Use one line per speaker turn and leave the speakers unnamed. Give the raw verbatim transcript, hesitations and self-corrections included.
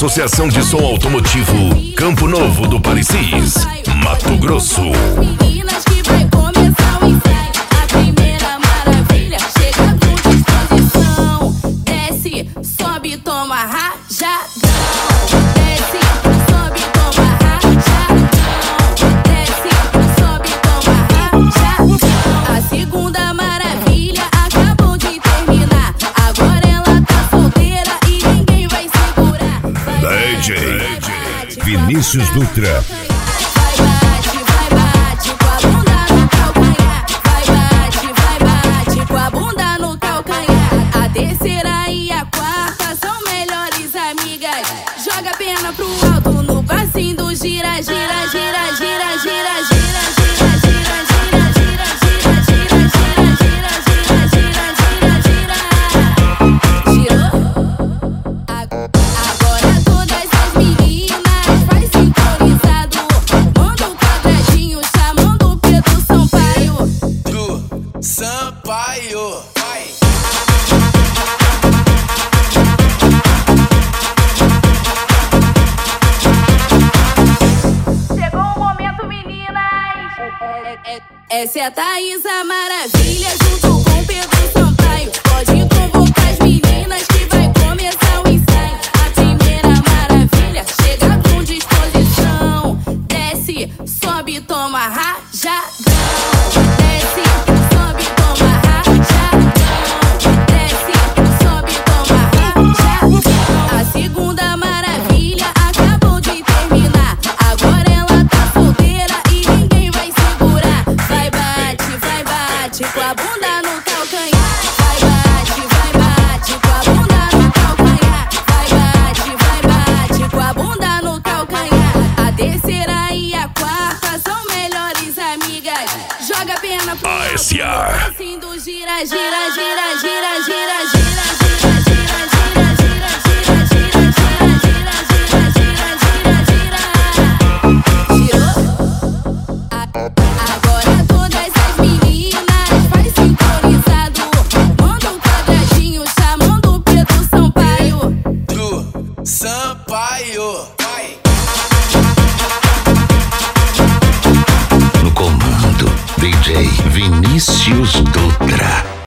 Associação de Som Automotivo Campo Novo do Parecis, Mato Grosso.
Meninas que vai começar o ensaio. A primeira maravilha chega com disposição. Desce, sobe, toma rajadão. Desce, sobe, toma rajadão. Desce, sobe, toma rajadão. A segunda maravilha acabou de terminar. Agora ela tá solteira e ninguém vai segurar. Vai,
D J Vinícius Dutra.
Joga a perna pro alto no passinho do gira, gira, gira, gira, gira, gira, gira, gira, gira, gira, gira, gira, gira, gira, gira, gira, gira. Girou? Agora todas as meninas faz sintonizado. Manda um quadradinho chamando o Pedro Sampaio.
Do Sampaio. Vai.
Essa é a Thaís, a maravilha.